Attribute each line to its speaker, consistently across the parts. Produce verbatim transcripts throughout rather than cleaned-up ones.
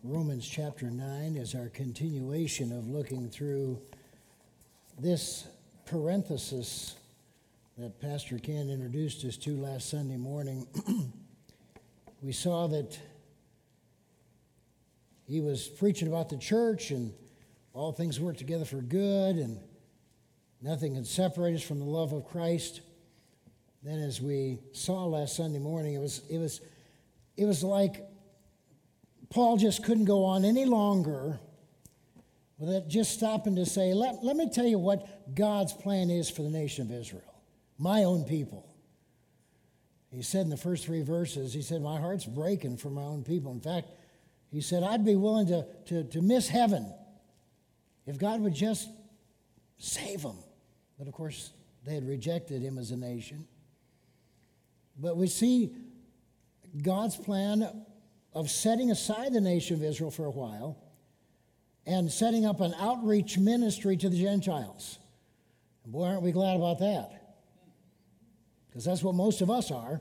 Speaker 1: Romans chapter nine is our continuation of looking through this parenthesis that Pastor Ken introduced us to last Sunday morning. We saw that he was preaching about the church and all things work together for good and nothing can separate us from the love of Christ. Then as we saw last Sunday morning, it was it was it was like Paul just couldn't go on any longer without just stopping to say, let, let me tell you what God's plan is for the nation of Israel, my own people. He said in the first three verses, he said, my heart's breaking for my own people. In fact, he said, I'd be willing to, to, to miss heaven if God would just save them. But of course, they had rejected him as a nation. But we see God's plan of setting aside the nation of Israel for a while and setting up an outreach ministry to the Gentiles. And boy, aren't we glad about that? Because that's what most of us are.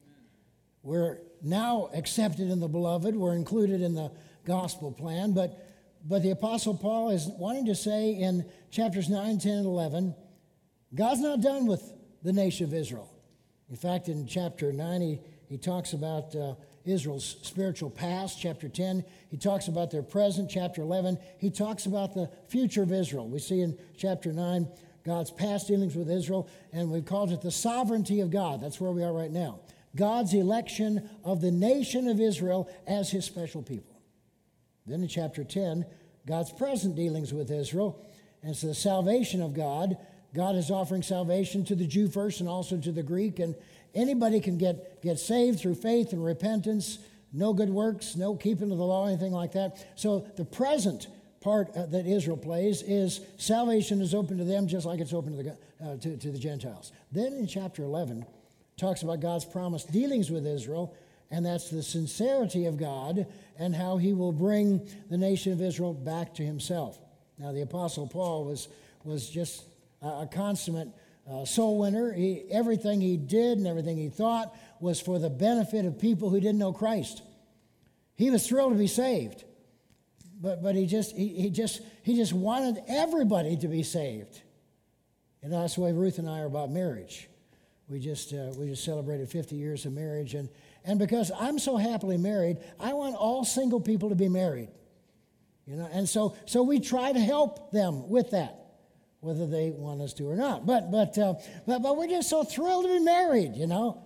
Speaker 1: We're now accepted in the beloved. We're included in the gospel plan. But, but the Apostle Paul is wanting to say in chapters nine, ten, and eleven, God's not done with the nation of Israel. In fact, in chapter nine, he, he talks about uh, Israel's spiritual past. Chapter ten, he talks about their present. Chapter eleven, he talks about the future of Israel. We see in chapter nine, God's past dealings with Israel, and we've called it the sovereignty of God. That's where we are right now. God's election of the nation of Israel as his special people. Then in chapter ten, God's present dealings with Israel, and it's the salvation of God. God is offering salvation to the Jew first and also to the Greek, and anybody can get, get saved through faith and repentance, no good works, no keeping of the law, anything like that. So the present part uh, that Israel plays is salvation is open to them just like it's open to the, uh, to, to the Gentiles. Then in chapter eleven, talks about God's promised dealings with Israel, and that's the sincerity of God and how he will bring the nation of Israel back to himself. Now the Apostle Paul was, was just a consummate uh, soul winner. He, everything he did and everything he thought was for the benefit of people who didn't know Christ. He was thrilled to be saved, but but he just he, he just he just wanted everybody to be saved. And that's the way Ruth and I are about marriage. We just uh, we just celebrated fifty years of marriage, and and because I'm so happily married, I want all single people to be married. You know, and so so we try to help them with that, whether they want us to or not. But but uh, but but we're just so thrilled to be married, you know.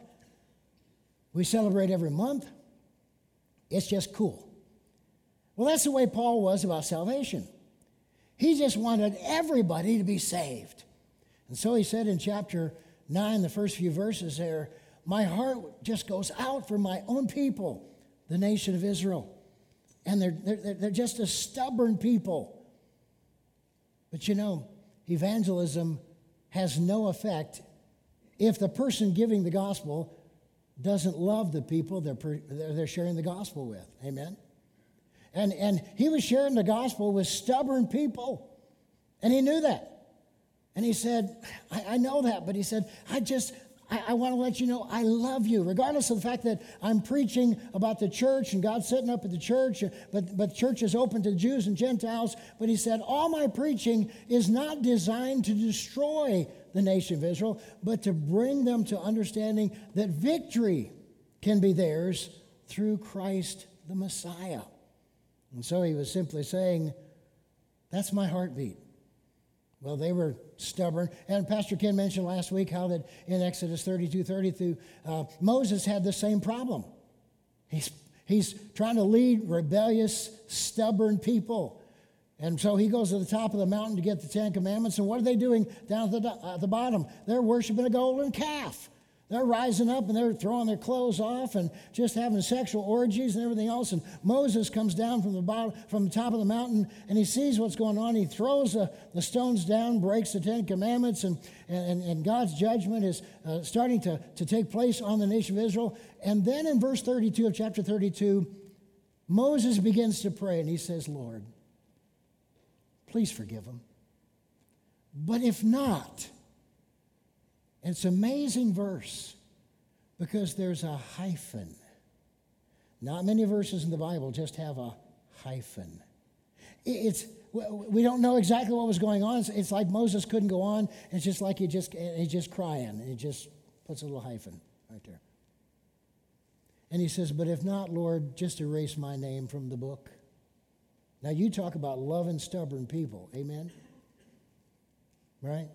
Speaker 1: We celebrate every month. It's just cool. Well, that's the way Paul was about salvation. He just wanted everybody to be saved. And so he said in chapter nine, the first few verses there, my heart just goes out for my own people, the nation of Israel. And they're, they're, they're just a stubborn people. But you know, evangelism has no effect if the person giving the gospel doesn't love the people they're, they're sharing the gospel with. Amen? And, and he was sharing the gospel with stubborn people. And he knew that. And he said, I, I know that, but he said, I just, I, I want to let you know I love you, regardless of the fact that I'm preaching about the church and God's setting up at the church, but, but church is open to Jews and Gentiles. But he said, all my preaching is not designed to destroy the nation of Israel, but to bring them to understanding that victory can be theirs through Christ the Messiah. And so he was simply saying, that's my heartbeat. Well, they were stubborn. And Pastor Ken mentioned last week how that in Exodus thirty-two thirty, uh, Moses had the same problem. He's, he's trying to lead rebellious, stubborn people. And so he goes to the top of the mountain to get the Ten Commandments. And what are they doing down at the, at the bottom? They're worshiping a golden calf. They're rising up and they're throwing their clothes off and just having sexual orgies and everything else. And Moses comes down from the bottom, from the top of the mountain, and he sees what's going on. He throws the, the stones down, breaks the Ten Commandments, and, and, and God's judgment is uh, starting to, to take place on the nation of Israel. And then in verse thirty-two of chapter thirty-two, Moses begins to pray, and he says, Lord, please forgive them. But if not, it's an amazing verse because there's a hyphen. Not many verses in the Bible just have a hyphen. It's, we don't know exactly what was going on. It's, it's like Moses couldn't go on. It's just like he just, he's just crying. He just puts a little hyphen right there. And he says, but if not, Lord, just erase my name from the book. Now you talk about loving stubborn people. Amen? Right?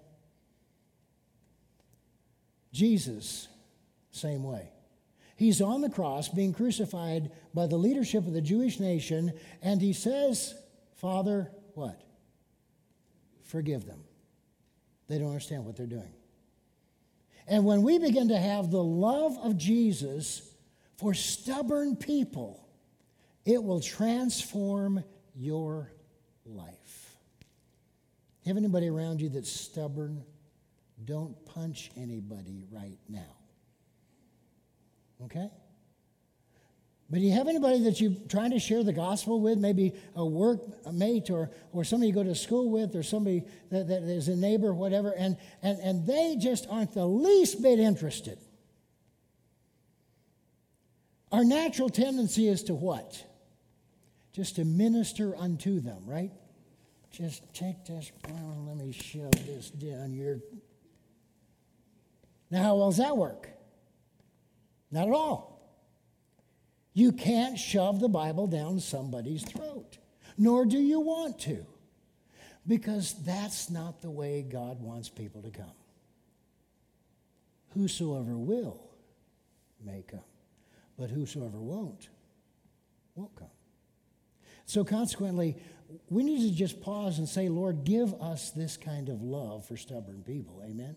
Speaker 1: Jesus, same way. He's on the cross being crucified by the leadership of the Jewish nation, and he says, Father, what? Forgive them. They don't understand what they're doing. And when we begin to have the love of Jesus for stubborn people, it will transform your life. Have anybody around you that's stubborn? Don't punch anybody right now. Okay? But do you have anybody that you're trying to share the gospel with, maybe a workmate or, or somebody you go to school with or somebody that, that is a neighbor or whatever, and, and, and they just aren't the least bit interested? Our natural tendency is to what? Just to minister unto them, right? Just take this, well, let me shove this down your... Now, how well does that work? Not at all. You can't shove the Bible down somebody's throat, nor do you want to, because that's not the way God wants people to come. Whosoever will may come, but whosoever won't, won't come. So consequently, we need to just pause and say, Lord, give us this kind of love for stubborn people. Amen?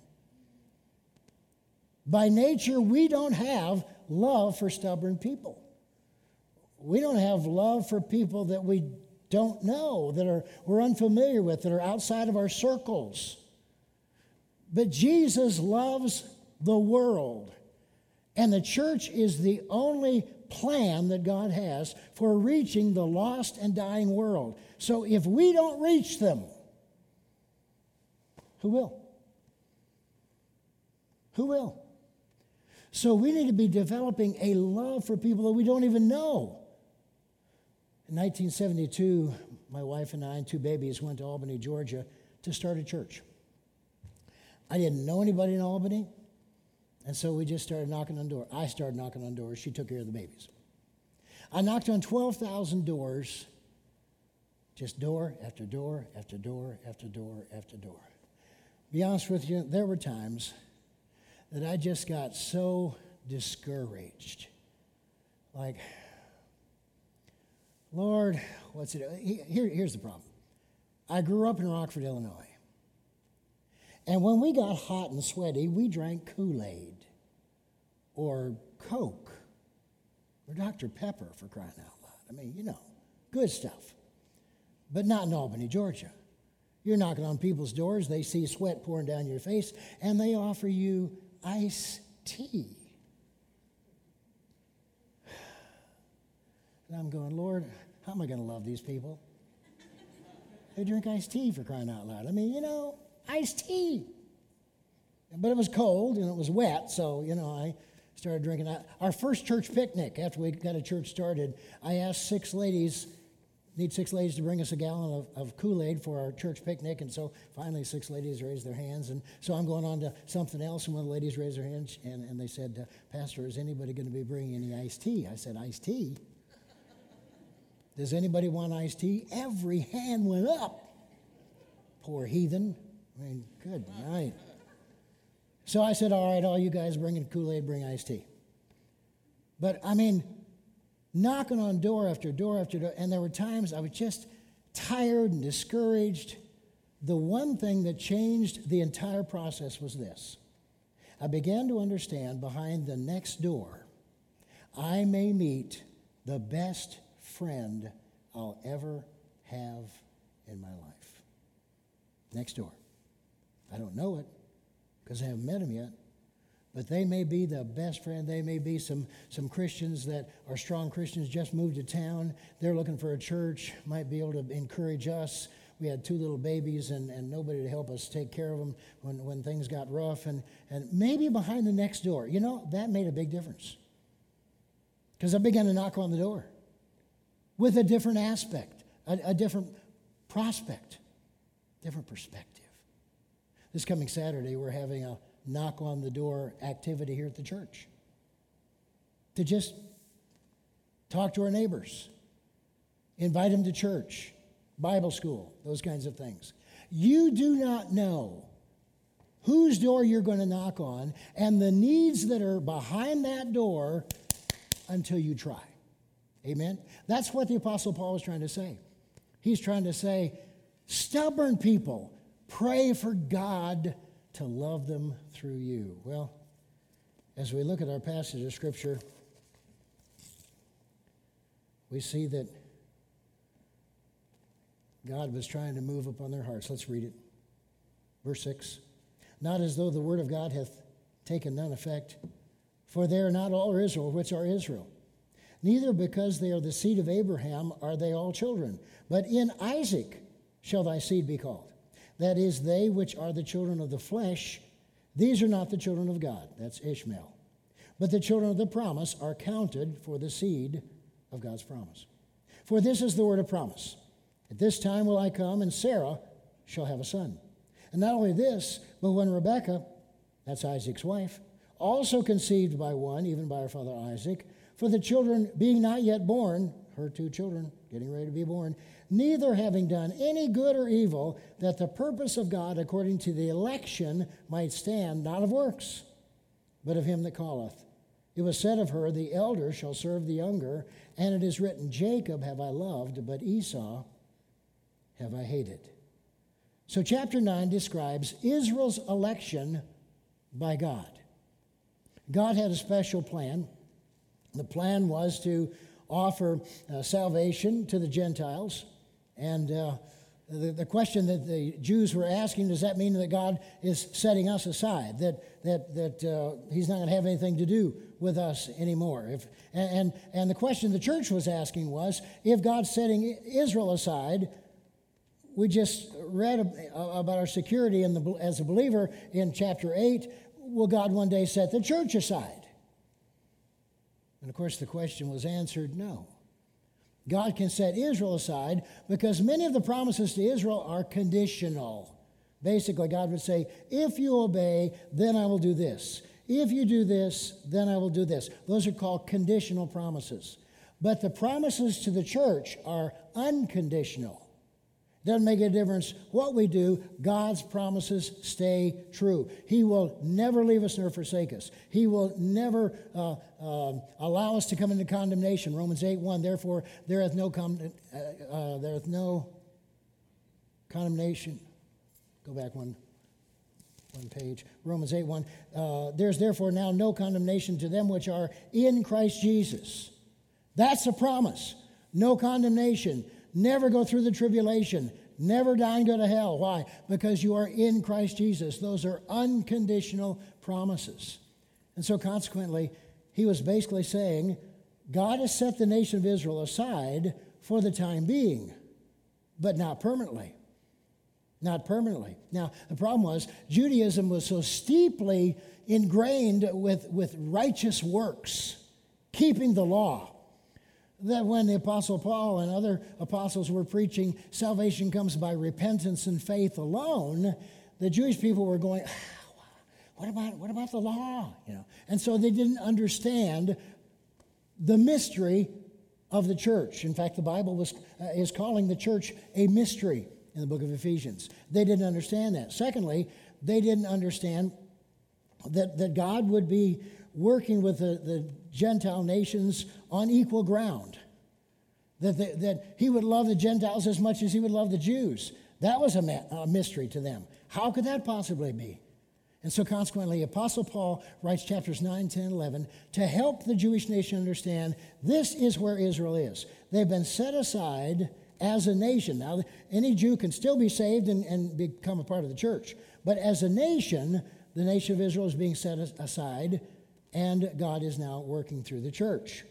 Speaker 1: By nature, we don't have love for stubborn people. We don't have love for people that we don't know, that are we're unfamiliar with, that are outside of our circles. But Jesus loves the world. And the church is the only plan that God has for reaching the lost and dying world. So if we don't reach them, who will? Who will? So we need to be developing a love for people that we don't even know. In nineteen seventy-two, my wife and I and two babies went to Albany, Georgia to start a church. I didn't know anybody in Albany, and so we just started knocking on doors. I started knocking on doors. She took care of the babies. I knocked on twelve thousand doors, just door after door after door after door after door. To be honest with you, there were times that I just got so discouraged. Like, Lord, what's it? Here, here's the problem. I grew up in Rockford, Illinois. And when we got hot and sweaty, we drank Kool-Aid or Coke or Doctor Pepper, for crying out loud. I mean, you know, good stuff. But not in Albany, Georgia. You're knocking on people's doors, they see sweat pouring down your face, and they offer you iced tea. And I'm going, Lord, how am I going to love these people? They drink iced tea, for crying out loud. I mean, you know, iced tea. But it was cold and it was wet, so, you know, I started drinking that. Our first church picnic, after we got a church started, I asked six ladies, need six ladies to bring us a gallon of, of Kool-Aid for our church picnic, and so finally six ladies raised their hands, and so I'm going on to something else, and one of the ladies raised their hands, and, and they said, Pastor, is anybody going to be bringing any iced tea? I said, iced tea? Does anybody want iced tea? Every hand went up. Poor heathen. I mean, good night. So I said, all right, all you guys bringing Kool-Aid, bring iced tea. But, I mean, knocking on door after door after door, and there were times I was just tired and discouraged. The one thing that changed the entire process was this. I began to understand behind the next door, I may meet the best friend I'll ever have in my life. Next door. I don't know it because I haven't met him yet. But they may be the best friend. They may be some, some Christians that are strong Christians, just moved to town. They're looking for a church, might be able to encourage us. We had two little babies and, and nobody to help us take care of them when, when things got rough. And, and maybe behind the next door. You know, that made a big difference. Because I began to knock on the door. with a different aspect, a, a different prospect, different perspective. This coming Saturday, we're having a knock on the door activity here at the church to just talk to our neighbors, invite them to church, Bible school, those kinds of things. You do not know whose door you're going to knock on and the needs that are behind that door until you try. Amen? That's what the Apostle Paul was trying to say. He's trying to say, stubborn people, pray for God to love them through you. Well, as we look at our passage of Scripture, we see that God was trying to move upon their hearts. Let's read it. Verse six. Not as though the word of God hath taken none effect, for they are not all Israel which are Israel. Neither because they are the seed of Abraham are they all children, but in Isaac shall thy seed be called. That is, they which are the children of the flesh, these are not the children of God. That's Ishmael. But the children of the promise are counted for the seed of God's promise. For this is the word of promise. At this time will I come, and Sarah shall have a son. And not only this, but when Rebekah, that's Isaac's wife, also conceived by one, even by her father Isaac, for the children being not yet born, her two children getting ready to be born, neither having done any good or evil, that the purpose of God according to the election might stand, not of works, but of him that calleth. It was said of her, the elder shall serve the younger, and it is written, Jacob have I loved, but Esau have I hated. So chapter nine describes Israel's election by God. God had a special plan. The plan was to offer uh, salvation to the Gentiles. And uh, the, the question that the Jews were asking, does that mean that God is setting us aside, that, that, that uh, he's not going to have anything to do with us anymore? If, and, and the question the church was asking was, if God's setting Israel aside, we just read about our security in the, as a believer in chapter eight, will God one day set the church aside? And of course the question was answered, no. God can set Israel aside because many of the promises to Israel are conditional. Basically, God would say, if you obey, then I will do this. If you do this, then I will do this. Those are called conditional promises. But the promises to the church are unconditional. Doesn't make a difference what we do. God's promises stay true. He will never leave us nor forsake us. He will never uh, uh, allow us to come into condemnation. Romans eight one, therefore there is no, con- uh, uh, there is no condemnation. Go back one, one page. Romans eight one, uh, there's therefore now no condemnation to them which are in Christ Jesus. That's a promise. No condemnation. Never go through the tribulation. Never die and go to hell. Why? Because you are in Christ Jesus. Those are unconditional promises. And so consequently, he was basically saying, God has set the nation of Israel aside for the time being, but not permanently. Not permanently. Now, the problem was Judaism was so steeply ingrained with, with righteous works, keeping the law, that when the Apostle Paul and other apostles were preaching salvation comes by repentance and faith alone, the Jewish people were going, ah, what about, what about the law? You know, and so they didn't understand the mystery of the church. In fact, the Bible was, uh, is calling the church a mystery in the book of Ephesians. They didn't understand that. Secondly, they didn't understand that, that God would be working with the, the Gentile nations on equal ground. That, the, that he would love the Gentiles as much as he would love the Jews. That was a, ma- a mystery to them. How could that possibly be? And so consequently, Apostle Paul writes chapters nine, ten, eleven to help the Jewish nation understand this is where Israel is. They've been set aside as a nation. Now, any Jew can still be saved and, and become a part of the church. But as a nation, the nation of Israel is being set aside, and God is now working through the church.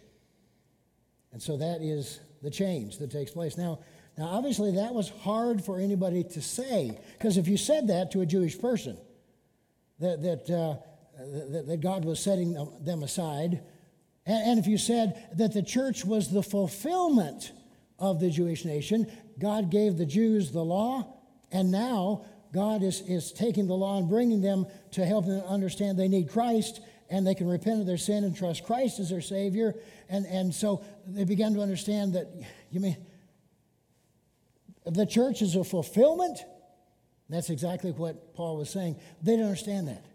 Speaker 1: And so that is the change that takes place. Now, now obviously that was hard for anybody to say, because if you said that to a Jewish person, that that, uh, that, that God was setting them aside, and, and if you said that the church was the fulfillment of the Jewish nation. God gave the Jews the law, and now God is, is taking the law and bringing them to help them understand they need Christ, and they can repent of their sin and trust Christ as their Savior. And, and so they began to understand that, you mean, the church is a fulfillment? That's exactly what Paul was saying. They didn't understand that.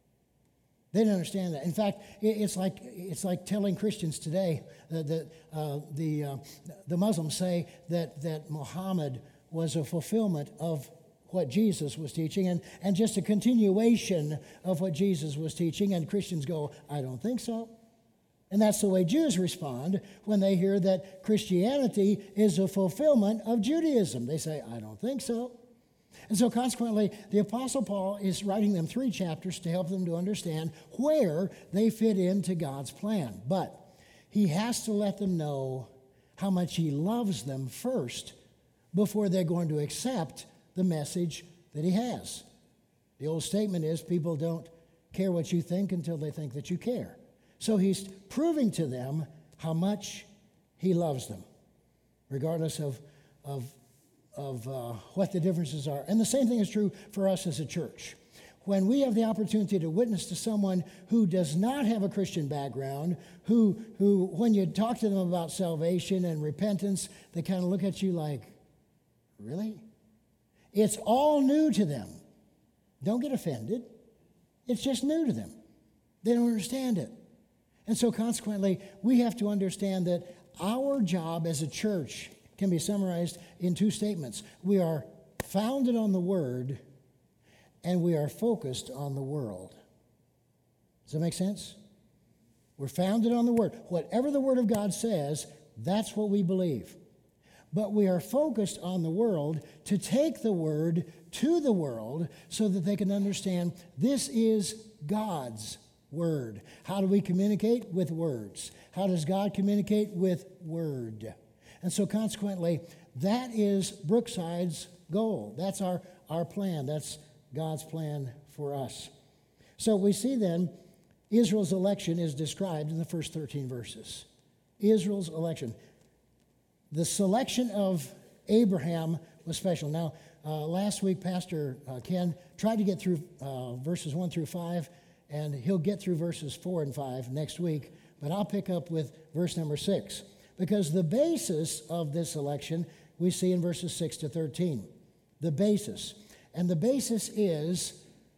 Speaker 1: They didn't understand that. In fact, it's like it's like telling Christians today that the uh, the, uh, the Muslims say that that Muhammad was a fulfillment of what Jesus was teaching, and, and just a continuation of what Jesus was teaching. And Christians go, I don't think so. And that's the way Jews respond when they hear that Christianity is a fulfillment of Judaism. They say, I don't think so. And so consequently, the Apostle Paul is writing them three chapters to help them to understand where they fit into God's plan. But he has to let them know how much he loves them first before they're going to accept the message that he has. The old statement is, people don't care what you think until they think that you care. So he's proving to them how much he loves them, regardless of, of of uh, what the differences are. And the same thing is true for us as a church. When we have the opportunity to witness to someone who does not have a Christian background, who, who when you talk to them about salvation and repentance, they kind of look at you like, really? It's all new to them. Don't get offended. It's just new to them. They don't understand it. And so consequently, we have to understand that our job as a church can be summarized in two statements. We are founded on the Word, and we are focused on the world. Does that make sense? We're founded on the Word. Whatever the Word of God says, that's what we believe. But we are focused on the world to take the Word to the world so that they can understand this is God's Word. How do we communicate? With words. How does God communicate? With Word. And so consequently, that is Brookside's goal. That's our, our plan. That's God's plan for us. So we see then Israel's election is described in the first thirteen verses. Israel's election. The selection of Abraham was special. Now, uh, last week, Pastor uh, Ken tried to get through uh, verses one through five, and he'll get through verses four and five next week, but I'll pick up with verse number six. Because the basis of this election we see in verses six to thirteen. The basis. And the basis is,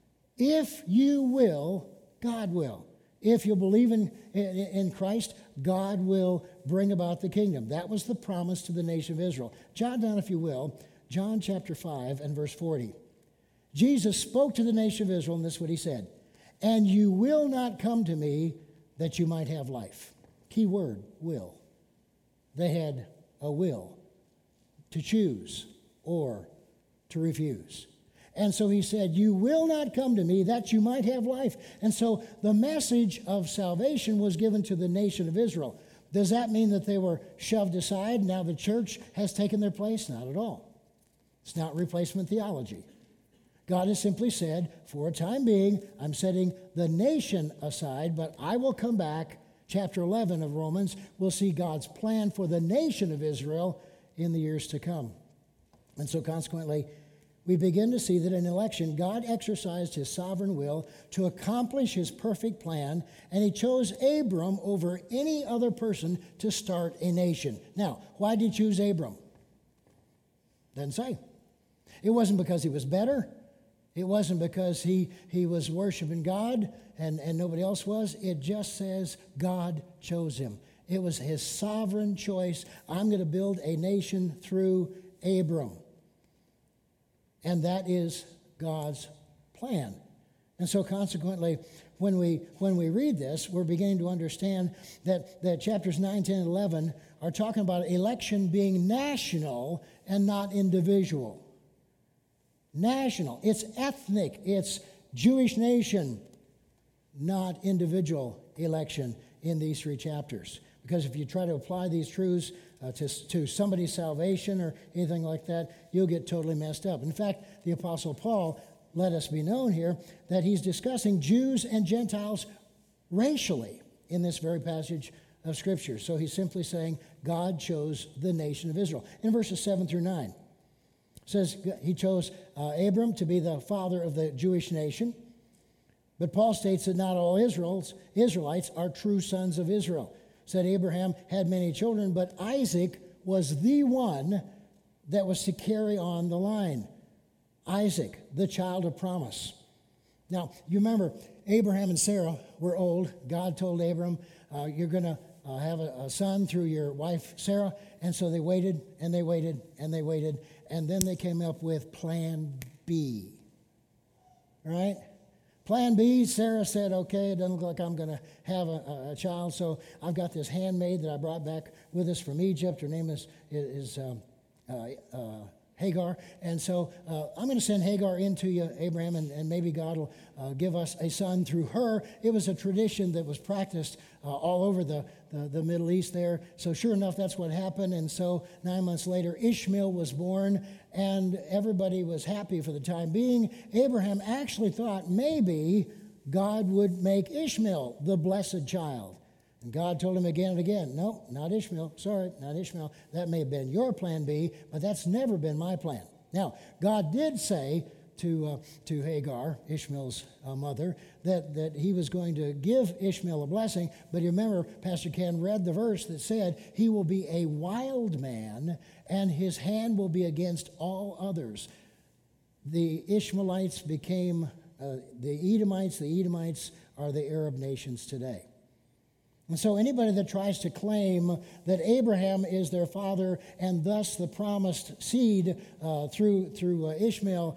Speaker 1: if you will, God will. If you believe in, in, in Christ, God will bring about the kingdom. That was the promise to the nation of Israel. Jot down, if you will, John chapter five and verse forty. Jesus spoke to the nation of Israel, and this is what he said. And you will not come to me that you might have life. Key word, will. They had a will to choose or to refuse. And so he said, you will not come to me that you might have life. And so the message of salvation was given to the nation of Israel. Does that mean that they were shoved aside? Now the church has taken their place? Not at all. It's not replacement theology. God has simply said, for a time being, I'm setting the nation aside, but I will come back. Chapter eleven of Romans, we'll see God's plan for the nation of Israel in the years to come. And so consequently, we begin to see that in election, God exercised his sovereign will to accomplish his perfect plan, and he chose Abram over any other person to start a nation. Now, why did he choose Abram? Doesn't say. It wasn't because he was better. It wasn't because he, he was worshiping God and, and nobody else was. It just says God chose him. It was his sovereign choice. I'm going to build a nation through Abram. And that is God's plan. And so consequently, when we when we read this, we're beginning to understand that, that chapters nine, ten, and eleven are talking about election being national and not individual. National. It's ethnic. It's Jewish nation, not individual election in these three chapters. Because if you try to apply these truths uh, to, to somebody's salvation or anything like that, you'll get totally messed up. In fact, the Apostle Paul let us be known here that he's discussing Jews and Gentiles racially in this very passage of Scripture. So he's simply saying God chose the nation of Israel. In verses seven through nine, it says he chose uh, Abram to be the father of the Jewish nation. But Paul states that not all Israel's, Israelites are true sons of Israel. Said Abraham had many children, but Isaac was the one that was to carry on the line. Isaac, the child of promise. Now, you remember, Abraham and Sarah were old. God told Abram, uh, you're going to uh, have a, a son through your wife, Sarah. And so they waited, and they waited, and they waited. And then they came up with Plan B. All right? Plan B, Sarah said, okay, it doesn't look like I'm going to have a, a child, so I've got this handmaid that I brought back with us from Egypt. Her name is, is um, uh, uh, Hagar. And so uh, I'm going to send Hagar into you, Abraham, and, and maybe God will uh, give us a son through her. It was a tradition that was practiced uh, all over the, the, the Middle East there. So sure enough, that's what happened. And so nine months later, Ishmael was born, and everybody was happy for the time being. Abraham actually thought maybe God would make Ishmael the blessed child. And God told him again and again, no, not Ishmael. Sorry, not Ishmael. That may have been your plan B, but that's never been my plan. Now, God did say to uh, to Hagar, Ishmael's uh, mother, that, that he was going to give Ishmael a blessing. But you remember, Pastor Ken read the verse that said, he will be a wild man, and his hand will be against all others. The Ishmaelites became uh, the Edomites. The Edomites are the Arab nations today. And so anybody that tries to claim that Abraham is their father and thus the promised seed uh, through, through uh, Ishmael,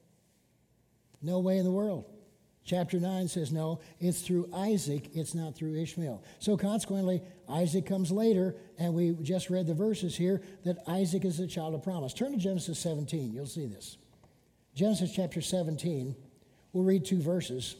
Speaker 1: no way in the world. Chapter nine says no, it's through Isaac, it's not through Ishmael. So consequently, Isaac comes later, and we just read the verses here that Isaac is the child of promise. Turn to Genesis seventeen, you'll see this. Genesis chapter seventeen, we'll read two verses.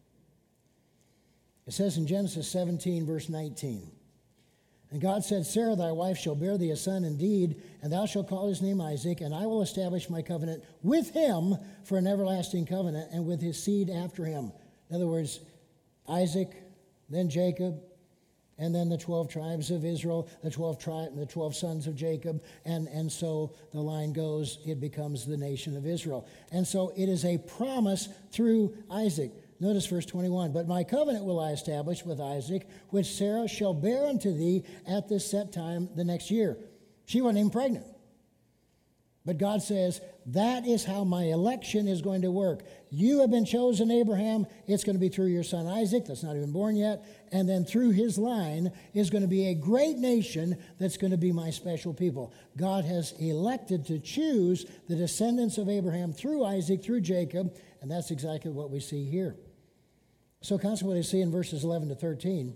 Speaker 1: It says in Genesis seventeen, verse nineteen, and God said, Sarah, thy wife, shall bear thee a son indeed, and thou shalt call his name Isaac, and I will establish my covenant with him for an everlasting covenant, and with his seed after him. In other words, Isaac, then Jacob, and then the twelve tribes of Israel, the twelve tri- the twelve sons of Jacob, and, and so the line goes, it becomes the nation of Israel. And so it is a promise through Isaac. Notice verse twenty-one, but my covenant will I establish with Isaac, which Sarah shall bear unto thee at this set time the next year. She wasn't even pregnant. But God says, that is how my election is going to work. You have been chosen, Abraham. It's going to be through your son Isaac, that's not even born yet. And then through his line is going to be a great nation that's going to be my special people. God has elected to choose the descendants of Abraham through Isaac, through Jacob, and that's exactly what we see here. So consequently, we see in verses eleven to thirteen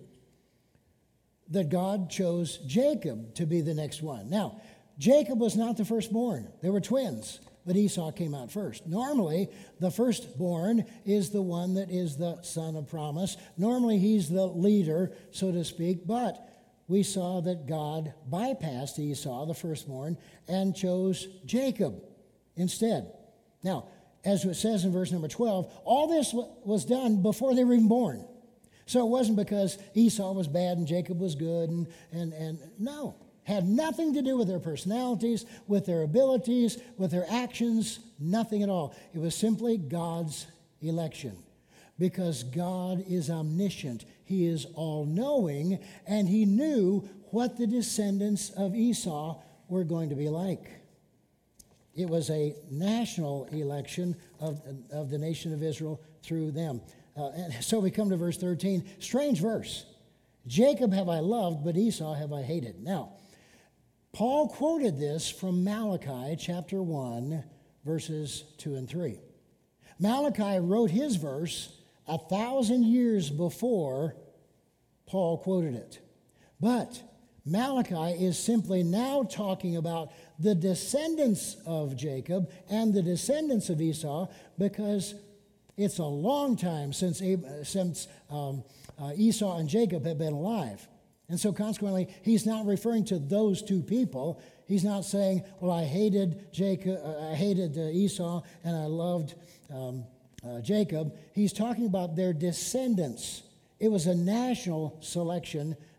Speaker 1: that God chose Jacob to be the next one. Now, Jacob was not the firstborn. They were twins, but Esau came out first. Normally, the firstborn is the one that is the son of promise. Normally, he's the leader, so to speak, but we saw that God bypassed Esau, the firstborn, and chose Jacob instead. Now, as it says in verse number twelve, all this was done before they were even born. So it wasn't because Esau was bad and Jacob was good, and, and, and no. Had nothing to do with their personalities, with their abilities, with their actions, nothing at all. It was simply God's election. Because God is omniscient. He is all-knowing, and he knew what the descendants of Esau were going to be like. It was a national election of, of the nation of Israel through them. Uh, and so we come to verse thirteen. Strange verse. Jacob have I loved, but Esau have I hated. Now, Paul quoted this from Malachi chapter one, verses two and three. Malachi wrote his verse a thousand years before Paul quoted it. But Malachi is simply now talking about the descendants of Jacob and the descendants of Esau, because it's a long time since, since um, uh, Esau and Jacob have been alive. And so consequently, he's not referring to those two people. He's not saying, well, I hated Jacob, uh, I hated uh, Esau and I loved um, uh, Jacob. He's talking about their descendants. It was a national selection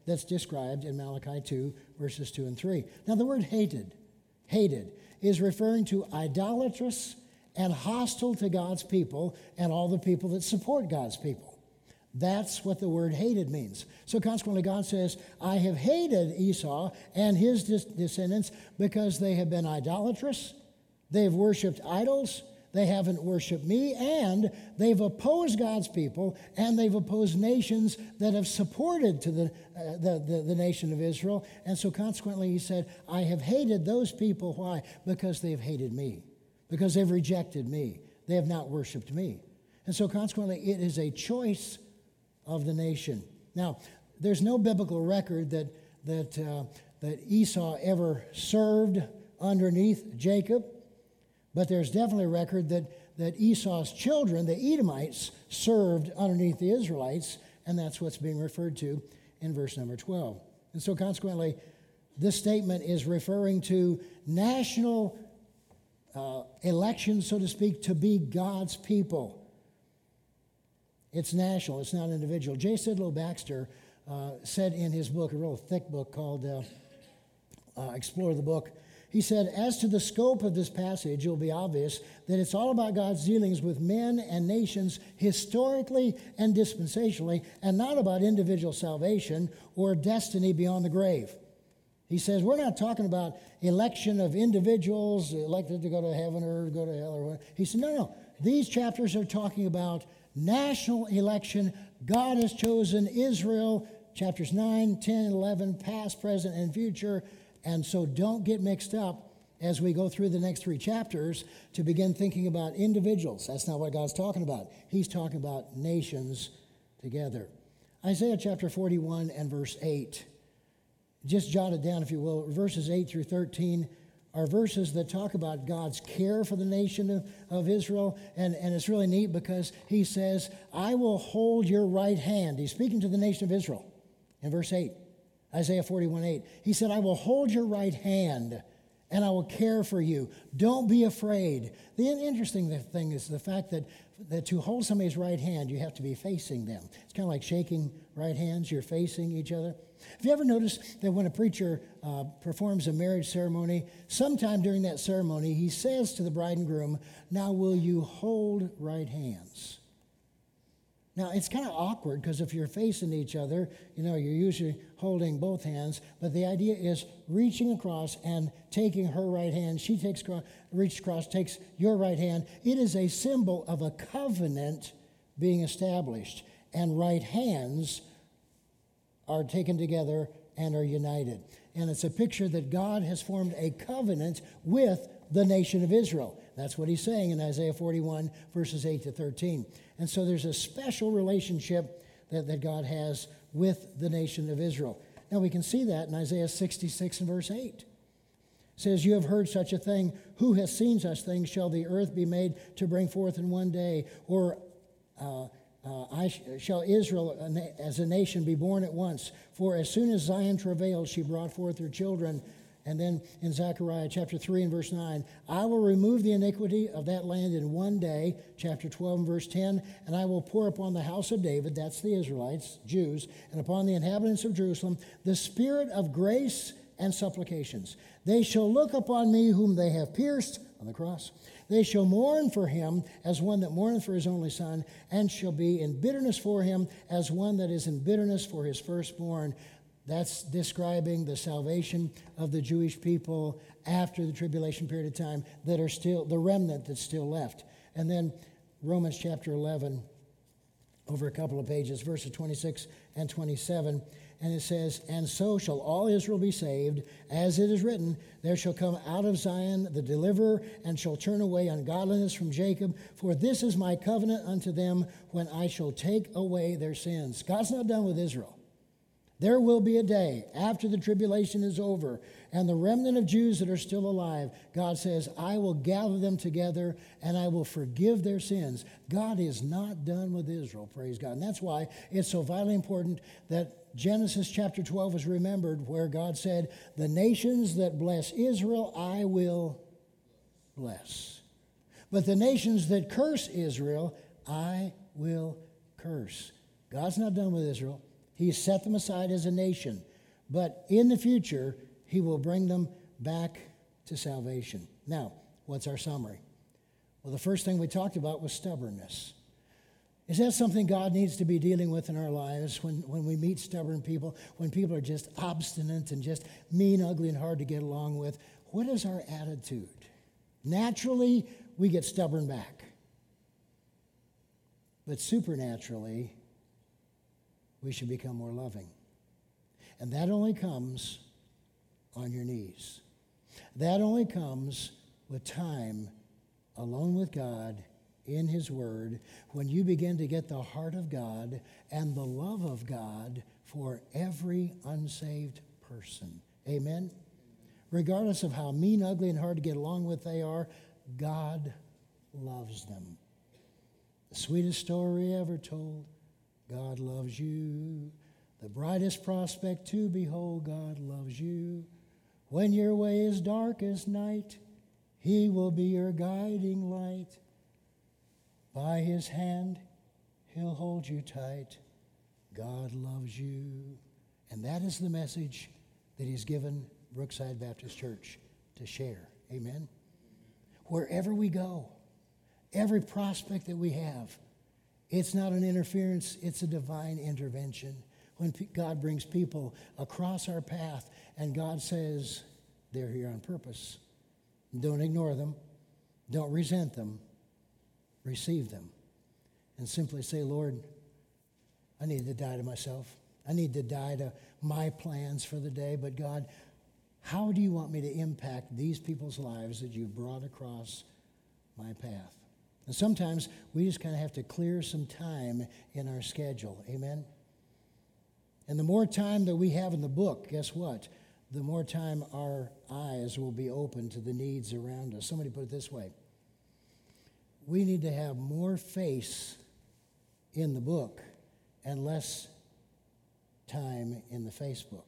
Speaker 1: that's described in Malachi two, verses two and three. Now, the word hated, hated, is referring to idolatrous and hostile to God's people and all the people that support God's people. That's what the word hated means. So consequently, God says, I have hated Esau and his descendants because they have been idolatrous, they have worshipped idols, they haven't worshiped me, and they've opposed God's people, and they've opposed nations that have supported to the, uh, the, the, the nation of Israel. And so consequently, he said, I have hated those people. Why? Because they've hated me. Because they've rejected me. They have not worshiped me. And so consequently, it is a choice of the nation. Now, there's no biblical record that, that, uh, that Esau ever served underneath Jacob. But there's definitely a record that, that Esau's children, the Edomites, served underneath the Israelites, and that's what's being referred to in verse number twelve. And so consequently, this statement is referring to national uh, election, so to speak, to be God's people. It's national, it's not individual. J. Sidlow Baxter uh, said in his book, a real thick book called uh, uh, Explore the Book, he said, as to the scope of this passage, it will be obvious that it's all about God's dealings with men and nations historically and dispensationally, and not about individual salvation or destiny beyond the grave. He says, we're not talking about election of individuals elected to go to heaven or go to hell or whatever. He said, no, no. These chapters are talking about national election. God has chosen Israel, chapters nine, ten, eleven, past, present, and future. And so don't get mixed up as we go through the next three chapters to begin thinking about individuals. That's not what God's talking about. He's talking about nations together. Isaiah chapter forty-one and verse eight. Just jot it down, if you will. Verses eight through thirteen are verses that talk about God's care for the nation of, of Israel. And, and it's really neat because he says, I will hold your right hand. He's speaking to the nation of Israel in verse eight. Isaiah forty-one eight. He said, I will hold your right hand and I will care for you. Don't be afraid. The interesting thing is the fact that, that to hold somebody's right hand, you have to be facing them. It's kind of like shaking right hands. You're facing each other. Have you ever noticed that when a preacher uh, performs a marriage ceremony, sometime during that ceremony, he says to the bride and groom, now will you hold right hands? Now, it's kind of awkward because if you're facing each other, you know, you're usually holding both hands. But the idea is reaching across and taking her right hand. She takes reaches across, takes your right hand. It is a symbol of a covenant being established. And right hands are taken together and are united. And it's a picture that God has formed a covenant with the nation of Israel. That's what he's saying in Isaiah forty-one, verses eight to thirteen. And so there's a special relationship that, that God has with the nation of Israel. Now we can see that in Isaiah sixty-six and verse eight. It says, you have heard such a thing. Who has seen such things? Shall the earth be made to bring forth in one day? Or uh, uh, I sh- shall Israel as a nation be born at once? For as soon as Zion travailed, she brought forth her children. And then in Zechariah chapter three and verse nine, I will remove the iniquity of that land in one day, chapter twelve and verse ten, and I will pour upon the house of David, that's the Israelites, Jews, and upon the inhabitants of Jerusalem, the spirit of grace and supplications. They shall look upon me whom they have pierced on the cross. They shall mourn for him as one that mourneth for his only son, and shall be in bitterness for him as one that is in bitterness for his firstborn. That's describing the salvation of the Jewish people after the tribulation period of time that are still, the remnant that's still left. And then Romans chapter eleven, over a couple of pages, verses twenty-six and twenty-seven, and it says, and so shall all Israel be saved, as it is written, there shall come out of Zion the deliverer, and shall turn away ungodliness from Jacob, for this is my covenant unto them when I shall take away their sins. God's not done with Israel. There will be a day after the tribulation is over and the remnant of Jews that are still alive, God says, I will gather them together and I will forgive their sins. God is not done with Israel, praise God. And that's why it's so vitally important that Genesis chapter twelve is remembered, where God said, the nations that bless Israel, I will bless. But the nations that curse Israel, I will curse. God's not done with Israel. He set them aside as a nation. But in the future, he will bring them back to salvation. Now, what's our summary? Well, the first thing we talked about was stubbornness. Is that something God needs to be dealing with in our lives when, when we meet stubborn people, when people are just obstinate and just mean, ugly, and hard to get along with? What is our attitude? Naturally, we get stubborn back. But supernaturally, we should become more loving. And that only comes on your knees. That only comes with time alone with God in His Word, when you begin to get the heart of God and the love of God for every unsaved person. Amen? Regardless of how mean, ugly, and hard to get along with they are, God loves them. The sweetest story ever told, God loves you. The brightest prospect to behold, God loves you. When your way is dark as night, He will be your guiding light. By His hand, He'll hold you tight. God loves you. And that is the message that He's given Brookside Baptist Church to share. Amen? Wherever we go, every prospect that we have, it's not an interference, it's a divine intervention. When God brings people across our path and God says, they're here on purpose. Don't ignore them. Don't resent them. Receive them. And simply say, Lord, I need to die to myself. I need to die to my plans for the day. But God, how do you want me to impact these people's lives that you've brought across my path? And sometimes we just kind of have to clear some time in our schedule. Amen? And the more time that we have in the book, guess what? The more time our eyes will be open to the needs around us. Somebody put it this way. We need to have more face in the book and less time in the Facebook.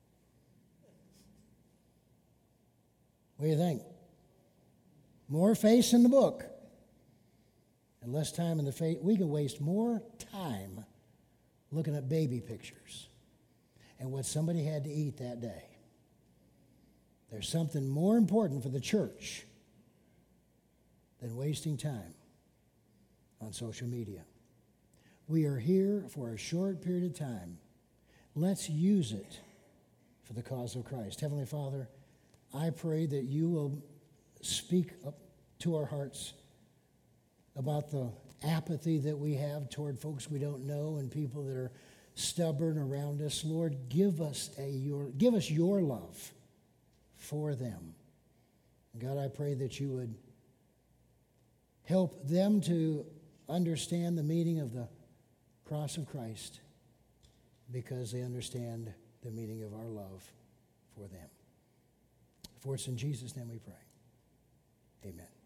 Speaker 1: What do you think? More face in the book and less time in the face. We can waste more time looking at baby pictures and what somebody had to eat that day. There's something more important for the church than wasting time on social media. We are here for a short period of time. Let's use it for the cause of Christ. Heavenly Father, I pray that you will speak up to our hearts about the apathy that we have toward folks we don't know and people that are stubborn around us. Lord, give us a your give us your love for them. God, I pray that you would help them to understand the meaning of the cross of Christ because they understand the meaning of our love for them. For it's in Jesus' name we pray. Amen.